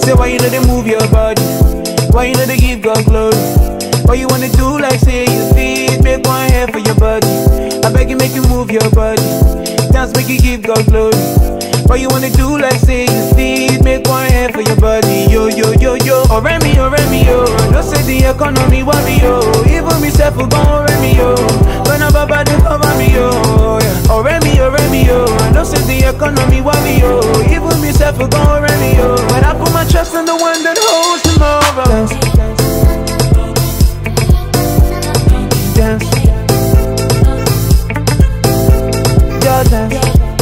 Say why you know they move your body? Why you know they give God glory? Why you wanna do like say you feet? Make one hair for your body. I beg you make you move your body. Dance make you give God glory. Why you wanna do like say you feet? Make one hair for your body. Yo yo yo yo. Oh Remy yo. Don't say the economy worry yo. Even me self will go Remy yo. When I'm about to cover me yo. Oh Remy yo. Don't say the economy worry yo. Even me self will go Remy yo. But I put my trust in the one that holds tomorrow. Dance. Just dance.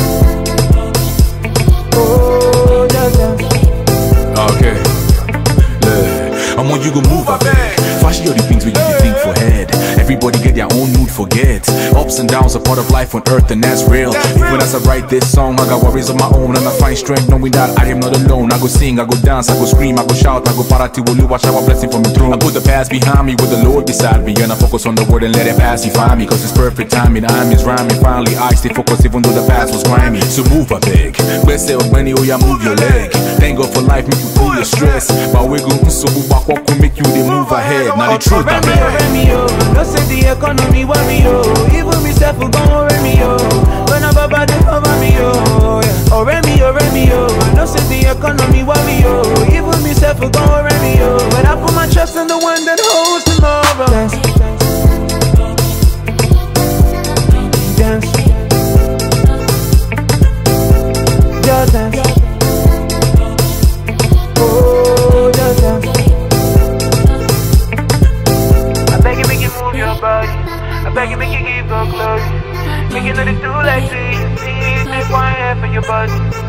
Oh, just dance. Okay, look, I'm on you go move a bit. Flashy all the things we you think for head. Everybody get their own mood, forget. Ups and downs are part of life on earth, and that's real. Even as I write this song, I got worries of my own, and I find strength knowing that I am not alone. I go sing, I go dance, I go scream, I go shout, I go parati wulu, watch our blessing from the throne. I put the past behind me with the Lord beside me, and I focus on the word and let it pacify me. Cause it's perfect timing, I'm is rhyming. Finally I stay focused even though the past was grimy. So move a big, let's say when you move your leg. Thank God for life, make you pull your stress. But we go so back walk will make you they move ahead. Now the truth I mean. Don't say the economy worry yo. Even me self will go Remy yo. When I'm about to cover me yo. Oh Remy yo. Don't say the economy worry yo. Even me self will go Remy yo. But I put my trust in the one that holds tomorrow. Dance. Just dance. Oh, just dance. I beg you make you move your body. I beg you make you give God glory. Make you know they do like this. Make one hair for your body.